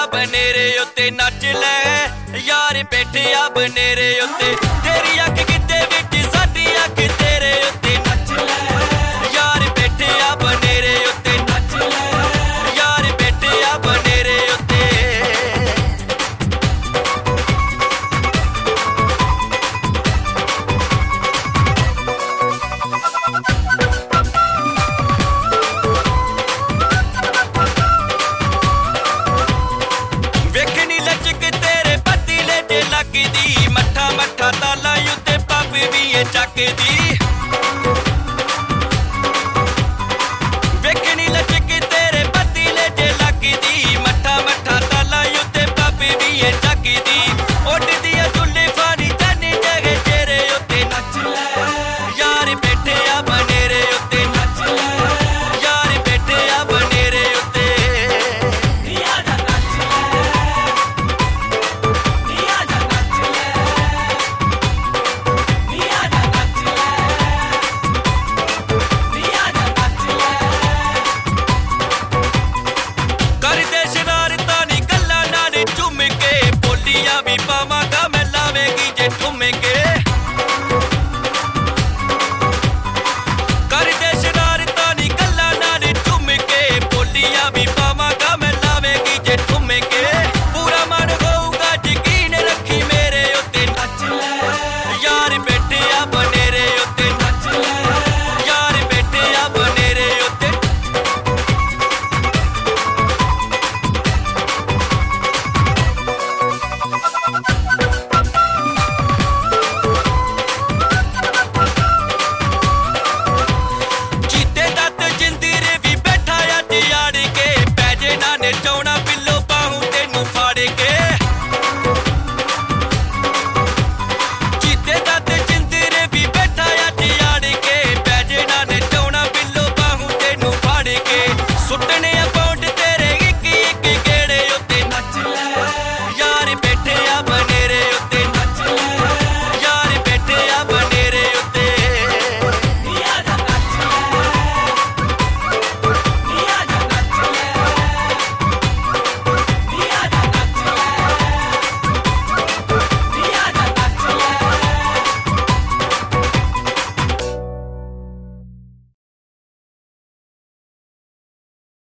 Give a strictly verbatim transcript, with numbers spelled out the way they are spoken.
बनेरे उत्ते नच ले यार बैठिया बनेरे उत्ते तेरी अख किते विच साडी अख तेरे उत्ते नच ले यार बैठिया बनेरे उत्ते नच ले यार बैठिया बनेरे उत्ते। वेखनी लचक तेरे पतीले ते लगदी मठा मठा ताला उत्ते पब भी चकदी